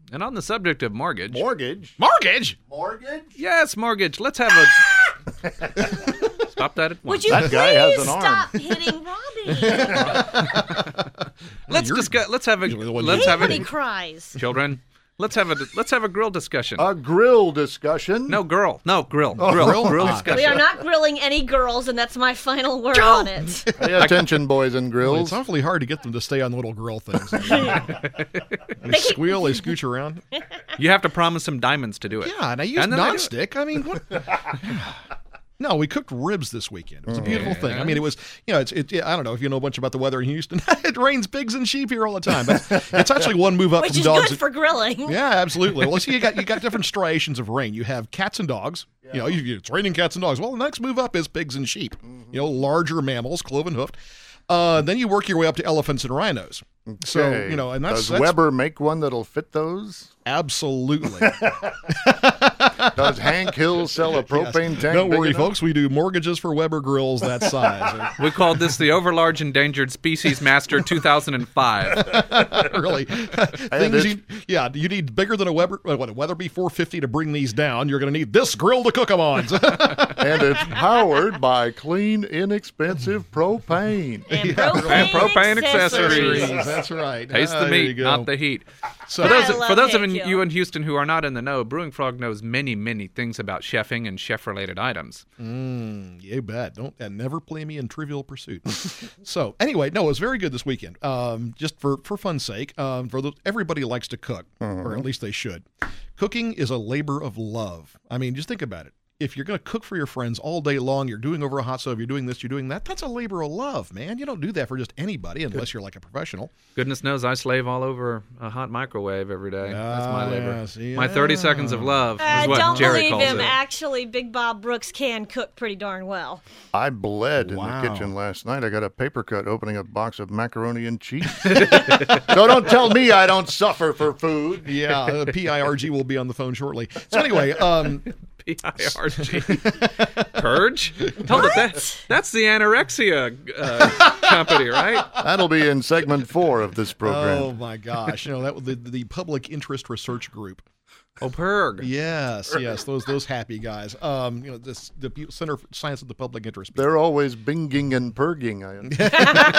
And on the subject of mortgage. Mortgage? Mortgage? Mortgage? Yes, mortgage. Let's have a... Stop that at once. Would you That guy has please an arm. stop hitting Robbie? Let's discuss. Let's have a. When he cries. Children. Let's have a grill discussion. A grill discussion? No, grill grill? discussion. We are not grilling any girls, and that's my final word on it. Pay attention, boys and Well, grills. it's awfully hard to get them to stay on the little grill things. They squeal, they scooch around. You have to promise some diamonds to do it. Yeah, and I used And then they do it. nonstick. I mean, what? No, we cooked ribs this weekend. It was a beautiful thing. I mean, it was, I don't know if you know a bunch about the weather in Houston. It rains pigs and sheep here all the time, but it's actually one move up Which from is dogs. good for grilling. Yeah, absolutely. Well, see, you got different striations of rain. You have cats and dogs. Yeah. It's raining cats and dogs. Well, the next move up is pigs and sheep. Larger mammals, cloven hoofed. Then you work your way up to elephants and rhinos. So, Okay. and that's Does Weber make one that'll fit those? absolutely. Does Hank Hill sell a propane tank? Don't big worry, enough? folks. We do mortgages for Weber grills that size. We called this the Overlarge Endangered Species Master 2005. Really. You need bigger than a Weatherby 450 to bring these down. You're going to need this grill to cook them on. And it's powered by clean, inexpensive propane. And And propane accessories. That's right. Taste the There you meat, go. not the heat. So, For those of Hank you Hill. in Houston who are not in the know, Brewing Frog knows many, many things about chefing and chef-related items. you bet. And never play me in Trivial Pursuit. So anyway, no, it was very good this weekend. Just for fun's sake, everybody likes to cook, or at least they should. Cooking is a labor of love. I mean, just think about it. If you're going to cook for your friends all day long, you're doing over a hot stove, you're doing this, you're doing that, that's a labor of love, man. You don't do that for just anybody unless you're like a professional. Goodness knows I slave all over a hot microwave every day. That's my labor. yeah, see, My 30 seconds of love is what Don't Jerry believe calls him. it. Actually, Big Bob Brooks can cook pretty darn well. I bled in Wow. the kitchen last night. I got a paper cut opening a box of macaroni and cheese. So don't tell me I don't suffer for food. Yeah, PIRG will be on the phone shortly. So anyway, PIRG. Purge? Hold it, that's the anorexia company, right? That'll be in segment 4 of this program. oh my gosh, that was the Public Interest Research Group. Oh, Purg. Yes, those happy guys. The Center for Science of the Public Interest. They're always binging and purging. I understand.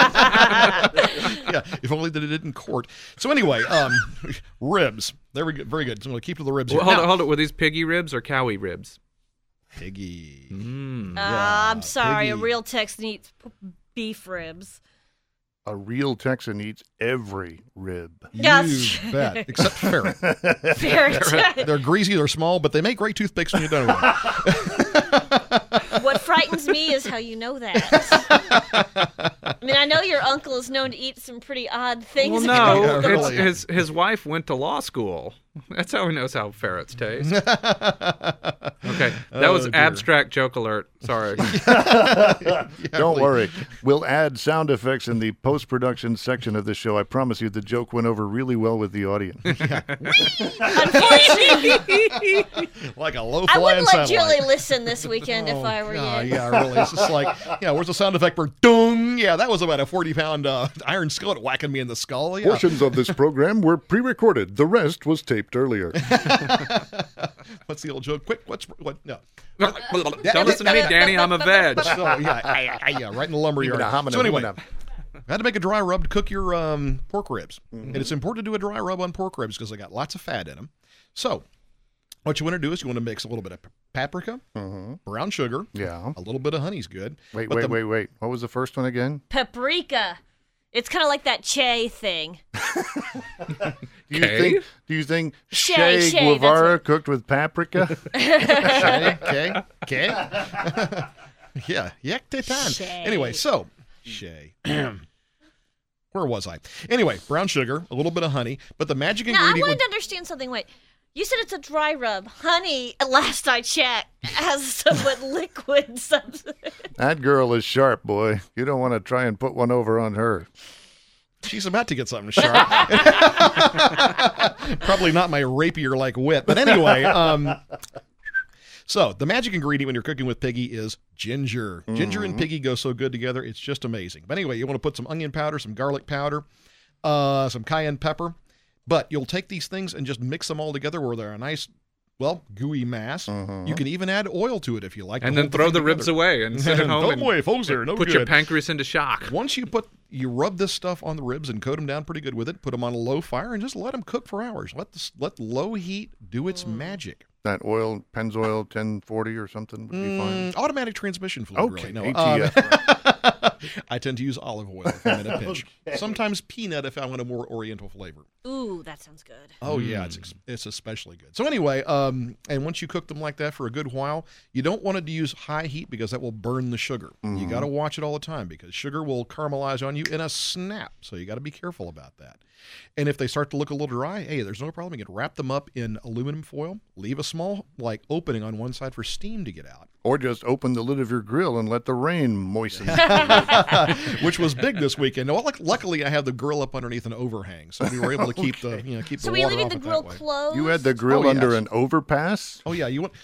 Yeah, if only that it didn't court. So anyway, ribs. Very good, very good. So I'm going to keep to the ribs here. Well, hold it. Were these piggy ribs or cowie ribs? Piggy. I'm sorry. A piggy. real Texan eats beef ribs. A real Texan eats every rib. Yes. You bet. Except ferret. Ferret. They're greasy, they're small, but they make great toothpicks when you're done with them. What frightens me is how you know that. I mean, I know your uncle is known to eat some pretty odd things. Well, no. Yeah, really. His wife went to law school. That's how he knows how ferrets taste. Okay. That was dear. abstract joke alert. Sorry. Don't worry. We'll add sound effects in the post-production section of the show. I promise you the joke went over really well with the audience. Unfortunately, Like a low I flying wouldn't let satellite. Julie listen this weekend if I were God, you. yeah, really. It's just like, where's the sound effect for dung? Yeah, that was about a 40-pound iron skillet whacking me in the skull. Yeah. Portions of this program were pre-recorded. The rest was taped earlier. What's the old joke? Quick, what? No. Don't listen to me, Danny. I'm a veg. So, yeah, right in the lumberyard. So anyway, I had to make a dry rub to cook your pork ribs. And it's important to do a dry rub on pork ribs because they got lots of fat in them. So what you want to do is you want to mix a little bit of paprika, brown sugar, Yeah. a little bit of honey's good. Wait. But What was the first one again? Paprika. It's kind of like that Che thing. Okay. Do you think Shay, Che that's Guevara what- cooked with paprika? Okay. Yeah, yak tetan. Shay. Anyway, so Shay. Where was I? Anyway, brown sugar, a little bit of honey, but the magic Now, I ingredient. wanted to understand something. Wait. You said it's a dry rub. Honey, last I checked, has somewhat liquid substance. That girl is sharp, boy. You don't want to try and put one over on her. She's about to get something sharp. Probably not my rapier-like wit, but anyway. So the magic ingredient when you're cooking with piggy is ginger. Ginger and piggy go so good together; it's just amazing. But anyway, you want to put some onion powder, some garlic powder, some cayenne pepper. But you'll take these things and just mix them all together where they're a nice, gooey mass. You can even add oil to it if you like. And then throw the ribs away and sit at home Don't worry, folks, they're no put good. your pancreas into shock. Once you rub this stuff on the ribs and coat them down pretty good with it, put them on a low fire, and just let them cook for hours. Let low heat do its magic. That oil, Pennzoil 1040 or something would be fine. Automatic transmission fluid. Okay, Really. No, ATF. I tend to use olive oil if I'm in a pinch. Sometimes peanut if I want a more oriental flavor. Ooh, that sounds good. Oh yeah, it's especially good. So anyway, and once you cook them like that for a good while, you don't want to use high heat because that will burn the sugar. You got to watch it all the time because sugar will caramelize on you in a snap. So you got to be careful about that. And if they start to look a little dry, hey, there's no problem. You can wrap them up in aluminum foil, leave a small opening on one side for steam to get out. Or just open the lid of your grill and let the rain moisten Which was big this weekend. Well, luckily, I have the grill up underneath an overhang, so we were able to keep the keep So the were you water leaving off the it grill that way. closed? You had the grill under an overpass? Oh, yeah. You want?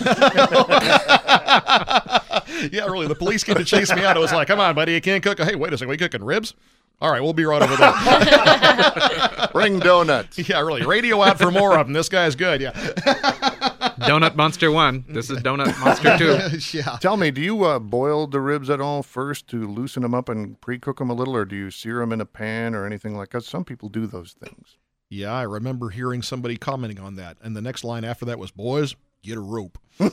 Yeah, really. The police came to chase me out. I was like, come on, buddy. You can't cook. Hey, wait a second. Are we cooking ribs? All right, we'll be right over there. Bring donuts. Yeah, really. Radio out for more of them. This guy's good. Yeah. Donut Monster 1. This is Donut Monster 2. Yeah. Tell me, do you boil the ribs at all first to loosen them up and pre-cook them a little, or do you sear them in a pan or anything like that? Some people do those things. Yeah, I remember hearing somebody commenting on that. And the next line after that was, boys, get a rope.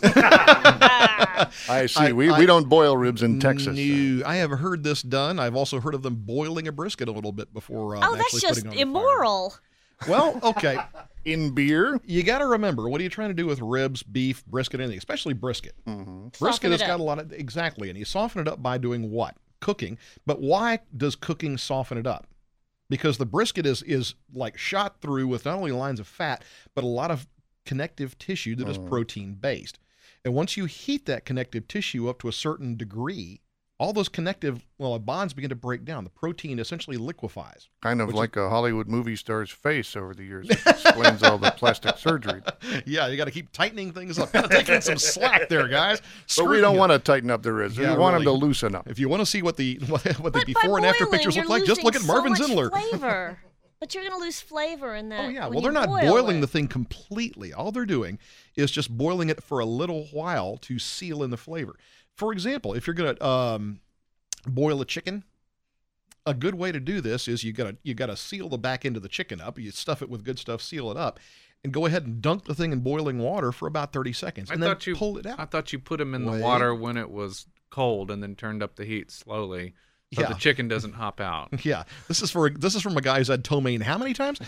I see. We don't boil ribs in Texas. No, I have heard this done. I've also heard of them boiling a brisket a little bit before Oh, actually that's just putting it on the fire. immoral. Well, okay. In beer? You got to remember, what are you trying to do with ribs, beef, brisket, anything, especially brisket? Brisket Soften has it got up. a lot of, exactly, and you soften it up by doing what? Cooking. But why does cooking soften it up? Because the brisket is like shot through with not only lines of fat, but a lot of connective tissue that is protein-based. And once you heat that connective tissue up to a certain degree, all those connective bonds begin to break down. The protein essentially liquefies. Kind of like a Hollywood movie star's face over the years. It explains all the plastic surgery. Yeah, you got to keep tightening things up. Kind of taking some slack there, guys. But we don't want to tighten up the ribs. Yeah, we want them really. to loosen up. If you want to see what the But before and after by boiling, pictures look you're like, just look at losing Marvin so much Zindler. Flavor. But you're going to lose flavor in that. Oh, yeah. when Well, they're you not boil boiling it. the thing completely. All they're doing is just boiling it for a little while to seal in the flavor. For example, if you're going to boil a chicken, a good way to do this is you got to seal the back end of the chicken up. You stuff it with good stuff, seal it up, and go ahead and dunk the thing in boiling water for about 30 seconds, and then pull it out. I thought you put them in Wait. the water when it was cold and then turned up the heat slowly so Yeah. the chicken doesn't hop out. Yeah, this is from a guy who's had ptomaine how many times?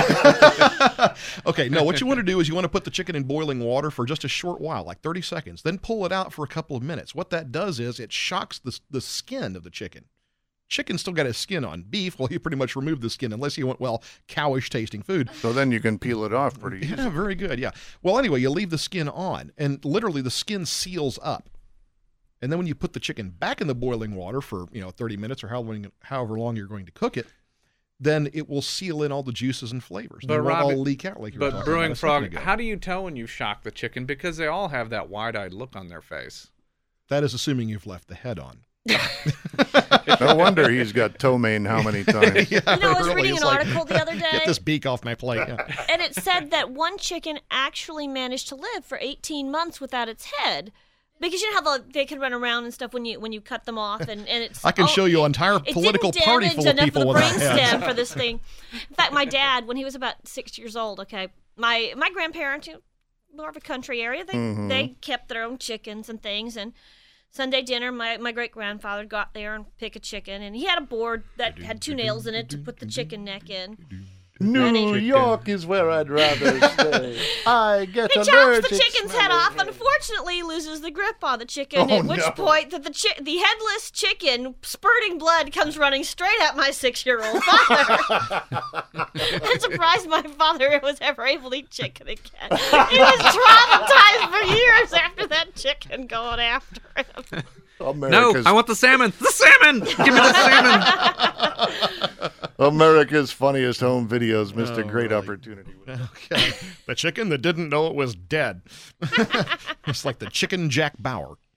Okay, no, what you want to do is you want to put the chicken in boiling water for just a short while, like 30 seconds, then pull it out for a couple of minutes. What that does is it shocks the skin of the chicken. Chicken still got its skin on. Beef, well, you pretty much remove the skin unless you want, cowish tasting food. So then you can peel it off pretty easily. Yeah, very good, yeah. Well, anyway, you leave the skin on, and literally the skin seals up. And then when you put the chicken back in the boiling water for 30 minutes or however long you're going to cook it, then it will seal in all the juices and flavors. But They won't Robbie- all leak out like you were But talking Brewing about a second Frog, ago. how do you tell when you shock the chicken? Because they all have that wide-eyed look on their face. That is assuming you've left the head on. No wonder he's got ptomaine how many times. Yeah, You know, I was really, reading it's an like, article the other day, Get this beak off my plate. Yeah. and it said that one chicken actually managed to live for 18 months without its head. Because you know how they can run around and stuff when you cut them off, and it's. I can show you an entire it political didn't party damage full of enough people of the without heads. brainstem for this thing. In fact, my dad, when he was about 6 years old, my grandparents, more of a country area, they kept their own chickens and things, and Sunday dinner, my great grandfather got there and pick a chicken, and he had a board that had 2 nails in it to put the chicken neck in. New York is where I'd rather stay. I get He chops allergic. the chicken's head off. Unfortunately, he loses the grip on the chicken. Oh, at which no. point, the headless chicken, spurting blood, comes running straight at my 6-year-old father. I'm surprised my father was ever able to eat chicken again. He was traumatized for years after that chicken going after him. America's, No, I want the salmon. The salmon! Give me the salmon! America's funniest home videos missed a Oh, great really? opportunity. Okay. The chicken that didn't know it was dead. It's like the chicken Jack Bauer.